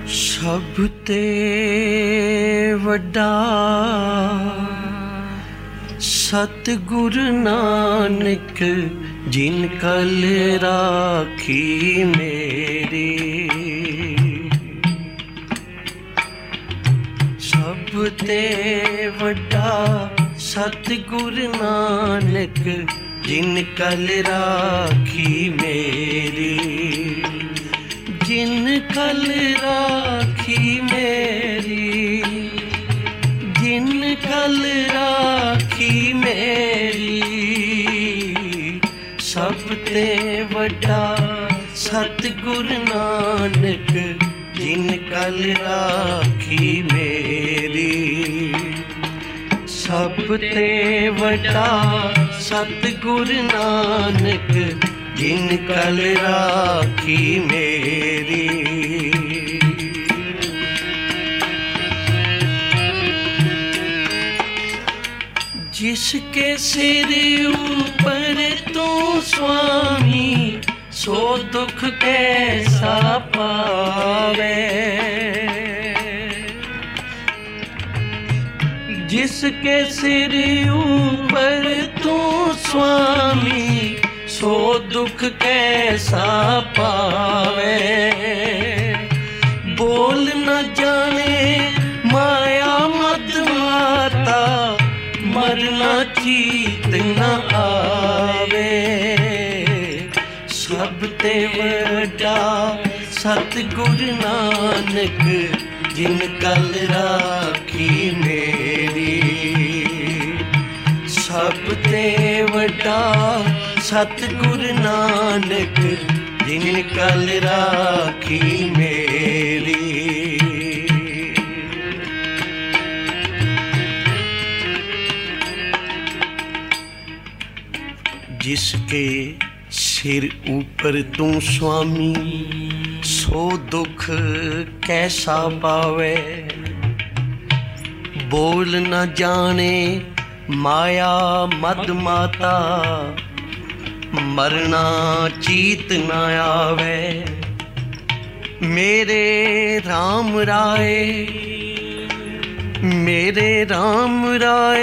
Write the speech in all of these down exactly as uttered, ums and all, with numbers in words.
सब ते वड्डा सतगुरु नानक जिन कल राखी मेरी। सब ते वड्डा सतगुरु नानक जिन कल राखी मेरी। जिन कल राखी मेरी, जिन कल राखी मेरी। सब ते वड्डा सतगुरु नानक जिन कल राखी मेरी। सब ते वड्डा सतगुरु नानक जिन कल राखी मेरी। जिसके सिर ऊपर तू स्वामी, सो दुख कैसा पावे। जिसके सिर ऊपर तू स्वामी, सो दुख कैसा पावे। बोल न जाने माया मद माता, मरना चीत न आवे। सब ते वड्डा सतगुरु नानक जिन कल राखी मेरी। सब ते वड्डा सतगुरु नानक जिन कल राखी मेरी। जिसके सिर ऊपर तू स्वामी, सो दुख कैसा पावे। बोल न जाने माया मद माता, मरना चीत न आवे। मेरे राम राय, मेरे राम राय।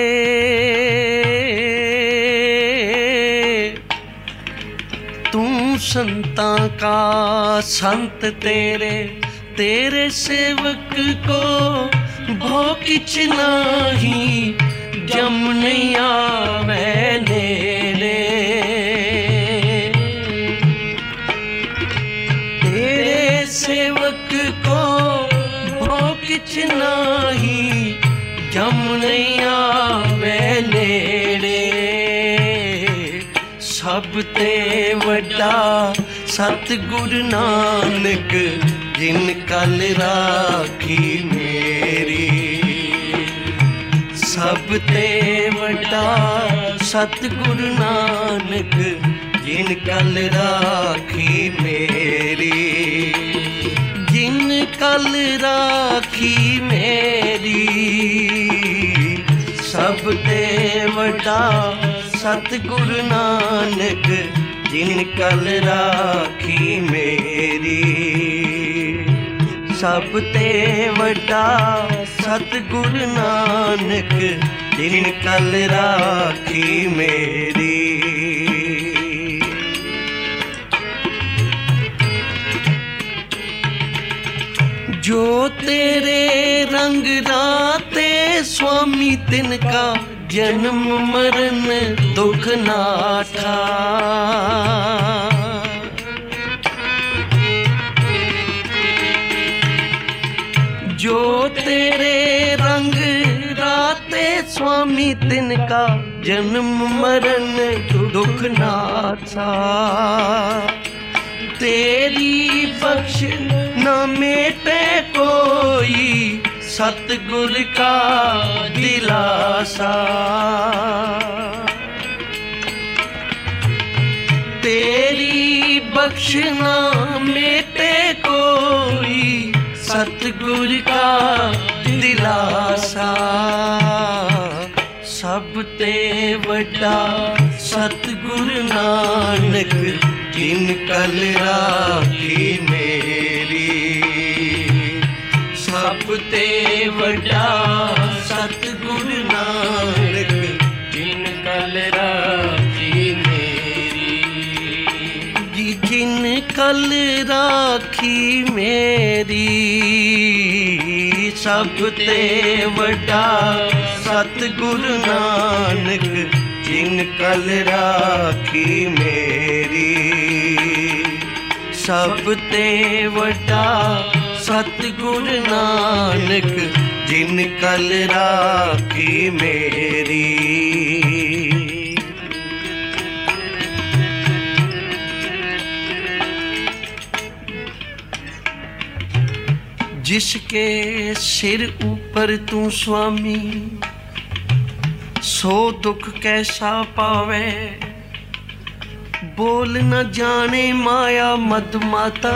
तू संता का संत तेरे, तेरे सेवक को भो किछ नाही। जम नहीं आवे नेड़े, तेरे सेवक को भो किछ नाही। जम नहीं आवे नेड़े। सब ते वड्डा सतगुरु नानक जिन कल राखी मेरी। सब ते वड्डा सतगुरु नानक जिन कल राखी मेरी। जिन कल राखी मेरी। सब ते वड्डा सतगुरु नानक जिन कल राखी मेरी। सब ते वड्डा सतगुरु नानक जिन कल राखी मेरी। जो तेरे रंग राते स्वामी, तिनका जन्म मरण दुख नाथा। जो तेरे रंग राते स्वामी, तिनका जन्म मरण दुख नाथा। तेरी बख्श न मेटे कोई, सतगुर का दिलासा। तेरी बख्श न मेटे कोई, सतगुर का दिलासा। सब ते वड्डा सतगुरु नानक जिन कल राखी मेरी। ते वड्डा सतगुरु नानक जिन कल राखी मेरी। जी जिन कल राखी मेरी सब ते वड्डा सतगुरु नानक जिन कल राखी मेरी। सब ते वड्डा सतगुरु नानक जिन कल राखी मेरी। जिसके सिर ऊपर तू स्वामी सो दुख कैसा पावे। बोल न जाने माया मदमाता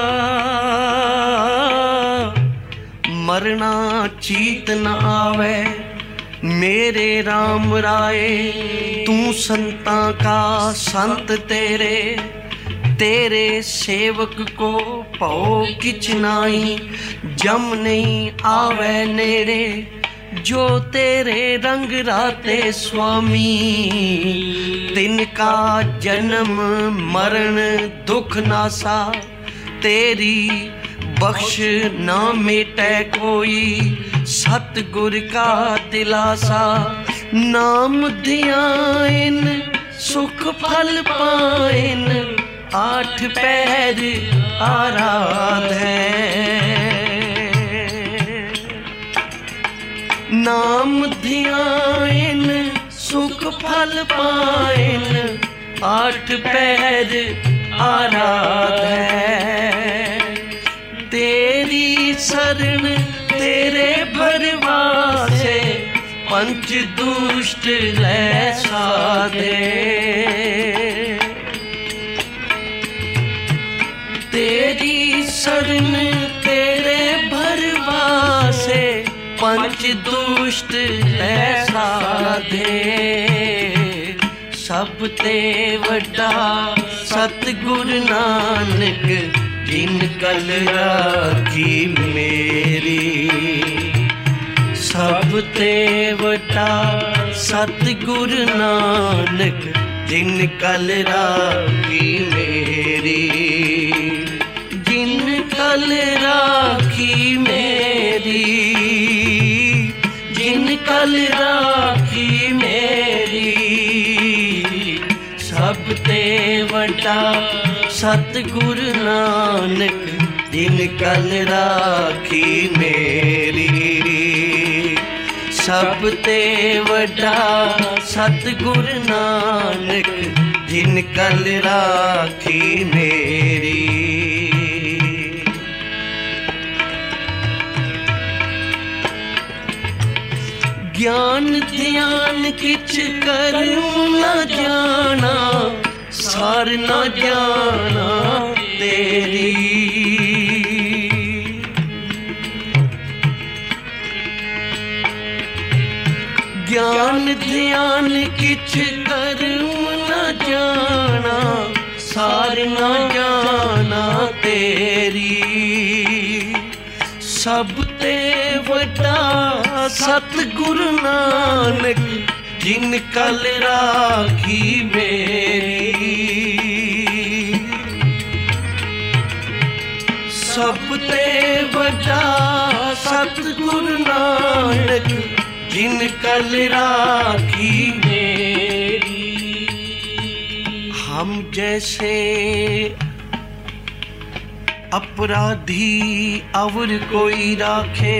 मरना चीत न आवे। मेरे राम राय तू संता का संत तेरे। तेरे सेवक को पौ किच नाई जम नहीं आवे नेड़े। जो तेरे रंग राते स्वामी तिनका जन्म मरण दुख नासा। तेरी बख्श ना मिटे कोई सतगुर का दिलासा। नाम ध्यान सुख फल पाइन आठ पैर आराध है। नाम ध्यान सुख फल पाइन आठ पैर आराध है। तेरी शरण तेरे भरवासे पंच दुष्ट लै साधे। तेरी शरण तेरे भरवासे पंच दुष्ट ऐसा दे। सब ते वड्डा सतगुरु नानक जिन कल राखी मेरी। सब ते वड्डा सतगुरु नानक जिन कल राखी मेरी। जिन कल राखी मेरी। जिन कल राखी मेरी। सब ते वड्डा सतगुरु नानक जिन कल राखी मेरी। सब ते वड्डा सतगुरु नानक जिन कल राखी मेरी। ज्ञान ध्यान किछ करूं न जाना सार न जाना तेरी। ज्ञान ध्यान किछ करूं न जाना सार न जाना तेरी। सब ते वड्डा सतगुरु नानक जिन कल राखी मेरी। सब ते वड्डा सतगुरु नानक जिन कल राखी मेरी। हम जैसे अपराधी और कोई राखे।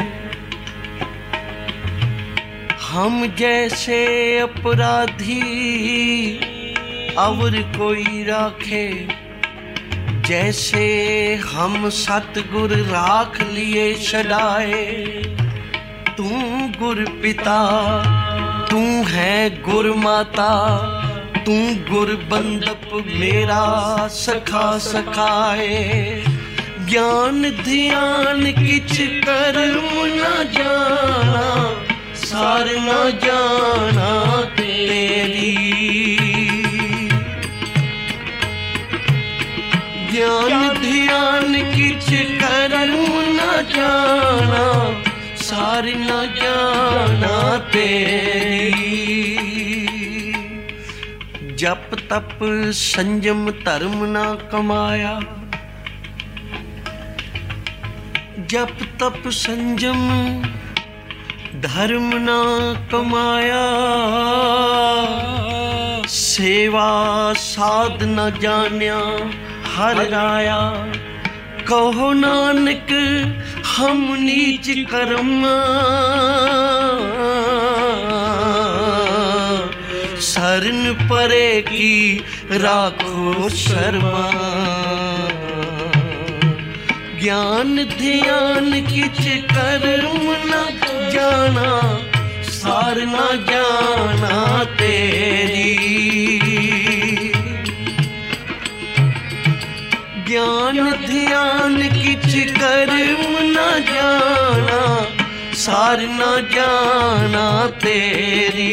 हम जैसे अपराधी और कोई राखे। जैसे हम सतगुर राख लिए छड़ाए। तू गुर पिता तू है गुर माता। तू गुर बंदप मेरा सखा सखाए। ज्ञान ध्यान किछ करम न जाना सार न जाना तेरी। ज्ञान ध्यान किछ करम न जाना सार न जाना तेरी। जप तप संयम धर्म ना कमाया, जप तप संयम धर्म ना कमाया, सेवा साध न जानिया हर राया। कहो नानक हम नीच कर्म, शरण परे की राखो शर्मा। ज्ञान ध्यान किछ कर्म न जाना सार न जाना तेरी। ज्ञान ध्यान किछ कर्म न जाना सार न जाना तेरी।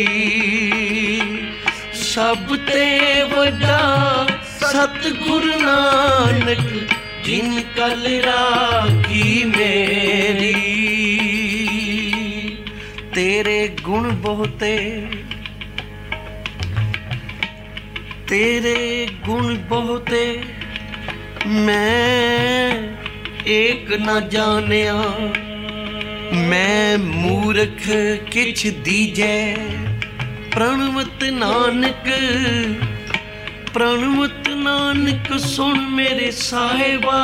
सब ते वड्डा सतगुरु नानक जिन कल राखी मेरी। तेरे गुण बहुते, तेरे गुण बहुते मैं एक न जानिया। मैं मूर्ख किछ दीजै प्रणवत नानक। प्रणवत नानक सुन मेरे साहिबा,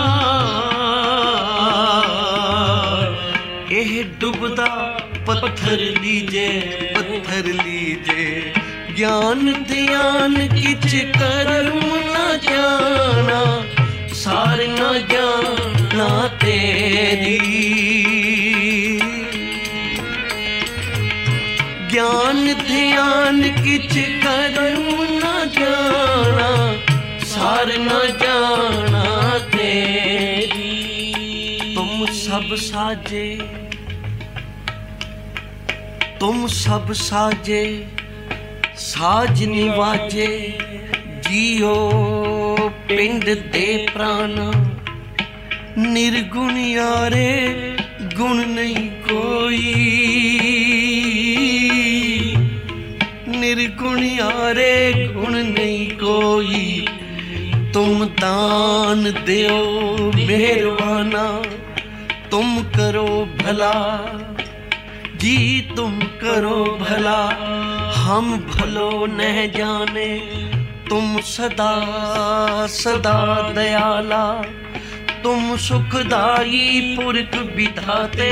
एह डुबदा पत्थर लीजे पत्थर लीजे। ज्ञान ध्यान किछ कर्म न जाना सार न जाना तेरी। ज्ञान ध्यान किछ कर्म न जाना सार न जाना तेरी। तुम सब साजे तुम सब साजे साज निवाजे। जियो पिंड दे प्राणा, निर्गुण यारे गुण नहीं कोई। निर्गुण यारे गुण नहीं कोई। तुम दान देओ मेहरबाना, तुम करो भला जी तुम करो भला। हम भलो न जाने तुम सदा सदा दयाला। तुम सुखदाई पुरख विधाते,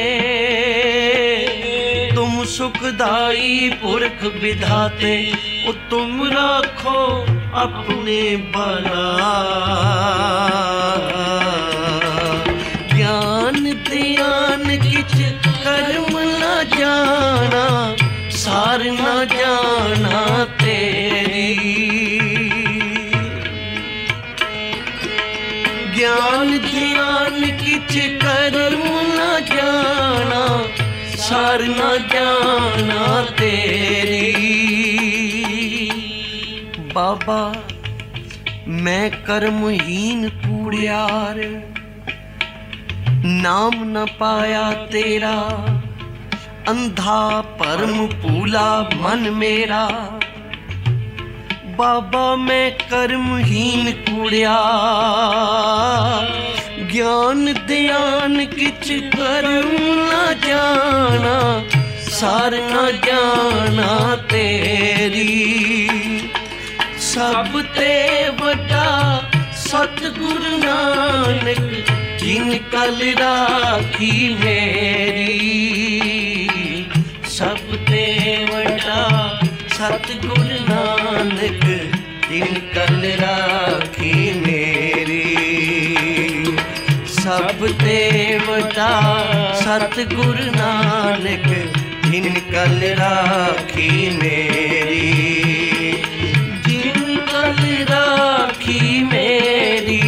तुम सुखदाई पुरख विधाते। ओ तुम राखो अपने बला। ज्ञान ध्यान किछ कर्म न जाना सार न जाना तेरी। ज्ञान ध्यान किछ कर्म न जाना सार न जाना तेरी। बाबा मैं कर्महीन कूड़ियार, नाम न पाया तेरा। अंधा परम भूला मन मेरा। बाबा मैं कर्महीन कूड़िया। ज्ञान ध्यान किछ कर्म न जाना सार न जाना तेरी। सब ते वड्डा सतगुरु नानक जिन कल राखी मेरी। सब ते वड्डा सतगुरु नानक जिन कल राखी मेरी। सब ते वड्डा सतगुरु नानक जिन कल राखी मेरी। जिन कल राखी मेरी,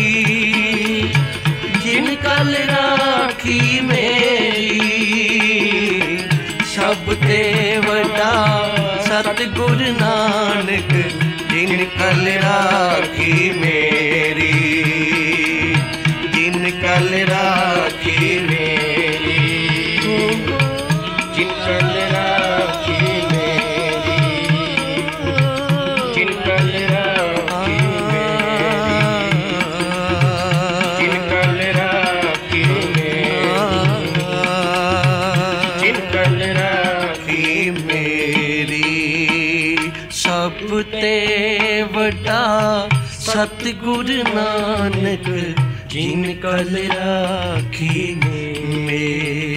जिन कल राखी मेरी। सब ते वड्डा सतगुरु नानक जिन कल राखी मेरी। जिन कल राखी ਤੇ ਵੱਡਾ ਸਤਿਗੁਰ ਨਾਨਕ ਜਿਨ ਕਲ ਰਾਖੀ ਨੇ।